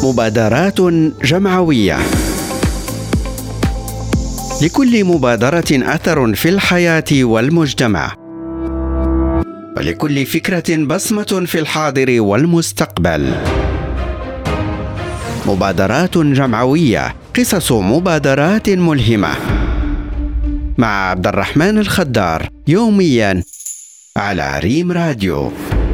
مبادرات جمعوية. لكل مبادرة أثر في الحياة والمجتمع، ولكل فكرة بصمة في الحاضر والمستقبل. مبادرات جمعوية، قصص مبادرات ملهمة، مع عبد الرحمن الخضار، يوميا على ريم راديو.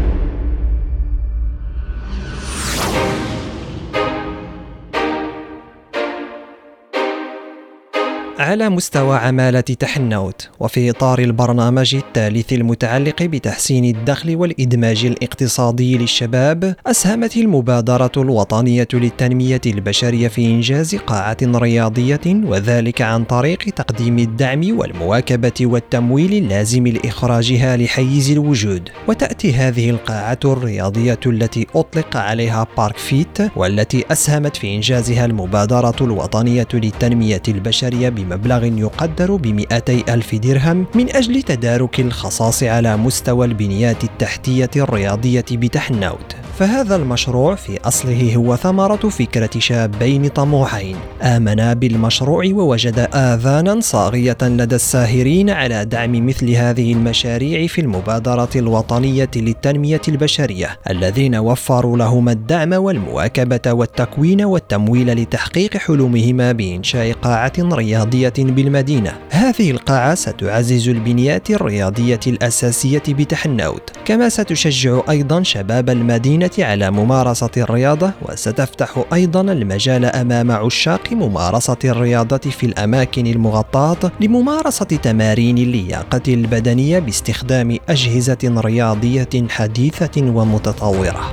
على مستوى عمالة تحنوت، وفي إطار البرنامج الثالث المتعلق بتحسين الدخل والإدماج الاقتصادي للشباب، أسهمت المبادرة الوطنية للتنمية البشرية في إنجاز قاعة رياضية، وذلك عن طريق تقديم الدعم والمواكبة والتمويل اللازم لإخراجها لحيز الوجود. وتأتي هذه القاعة الرياضية التي أطلق عليها بارك فيت، والتي أسهمت في إنجازها المبادرة الوطنية للتنمية البشرية بمبلغ يقدر ب200,000 درهم من أجل تدارك الخصاص على مستوى البنيات التحتية الرياضية بتحنوت. فهذا المشروع في أصله هو ثمرة فكرة شابين طموحين آمنا بالمشروع، ووجد آذانا صاغية لدى الساهرين على دعم مثل هذه المشاريع في المبادرة الوطنية للتنمية البشرية، الذين وفروا لهما الدعم والمواكبة والتكوين والتمويل لتحقيق حلمهما بإنشاء قاعة رياضية بالمدينة. هذه القاعة ستعزز البنيات الرياضية الأساسية بتحنوت، كما ستشجع أيضا شباب المدينة على ممارسة الرياضة، وستفتح أيضا المجال أمام عشاق ممارسة الرياضة في الأماكن المغطاة لممارسة تمارين اللياقة البدنية باستخدام أجهزة رياضية حديثة ومتطورة.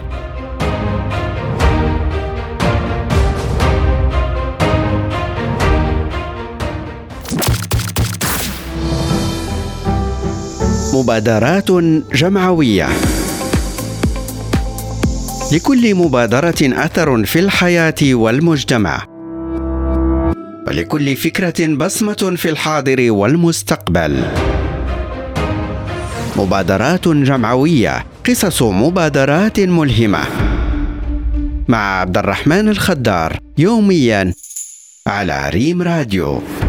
مبادرات جمعوية. لكل مبادرة أثر في الحياة والمجتمع، ولكل فكرة بصمة في الحاضر والمستقبل. مبادرات جمعوية، قصص مبادرات ملهمة، مع عبد الرحمن الخضار، يوميا على ريم راديو.